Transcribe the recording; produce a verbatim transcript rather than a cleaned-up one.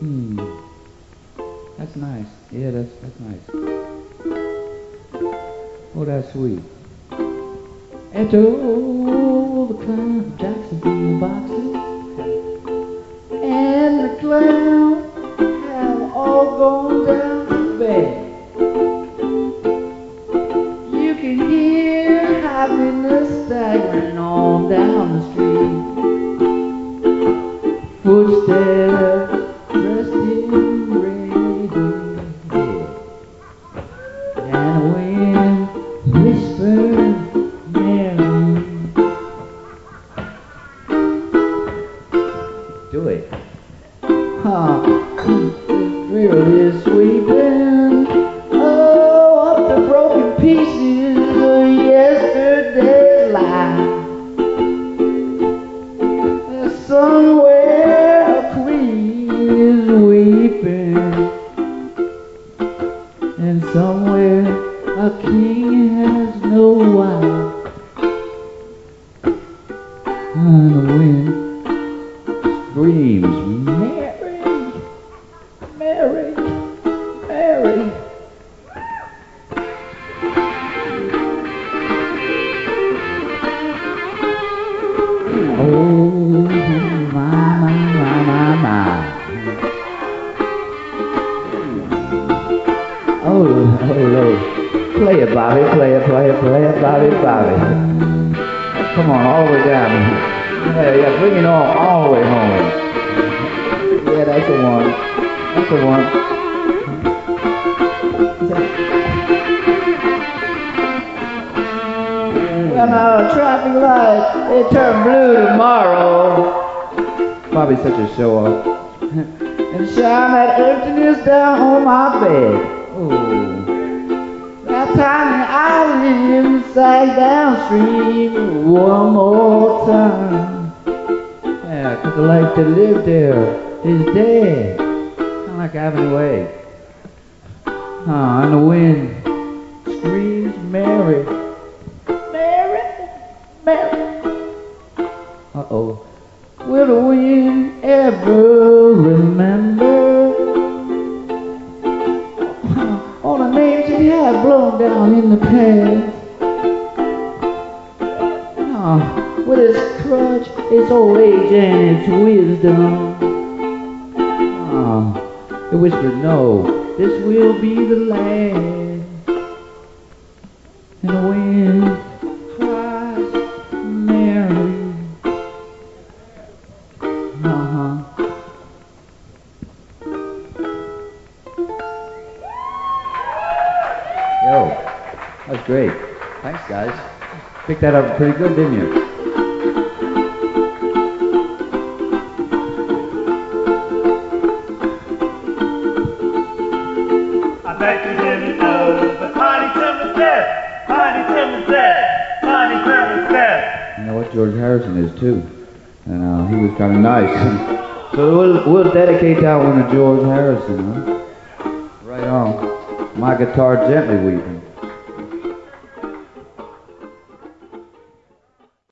Hmm. That's nice. Yeah, that's that's nice. Oh, that's sweet. After all the clown Jackson bean boxes and the clown have all gone down to bed, you can hear happiness staggering on down the street. Footsteps dressed in red, and the wind whispers Mary. Do it. Huh. The drill is sweeping oh up the broken pieces of yesterday's life. There's somewhere a queen is weeping, and somewhere a king has no wife. And the wind screams, Mary, Mary, Mary. Oh, my, my, my, my, my. Oh, oh, Lord. Play it, Bobby, play it, play it, play it, Bobby, Bobby. Come on, all the way down. Yeah, yeah, bring it all, all the way home. Yeah, that's the one. That's the one. Well, now, traffic lights, they turn blue tomorrow. Bobby's such a show-off. And shine that emptiness down on my bed. Ooh. That tiny island sag downstream one more time. Yeah, 'cause the life that lived there is dead. Kind of like Avenue A. Huh, and the wind screams Mary. Mary, Mary. Uh-oh. Will the wind ever remember all the names he had blown down in the past? Oh, with his crutch, his old age, and his wisdom. Oh, he whispered, no, this will be the last. And the wind cries, Mary. Uh-huh. Yo, that was great. Thanks, guys. Picked that up pretty good, didn't you? I bet you didn't know, but Tiny Tim is dead. Tiny Tim is dead. Tiny Tim is dead. You know what? George Harrison is too, and uh, he was kind of nice. So we'll we'll dedicate that one to George Harrison, huh? Right on. My guitar gently weeping.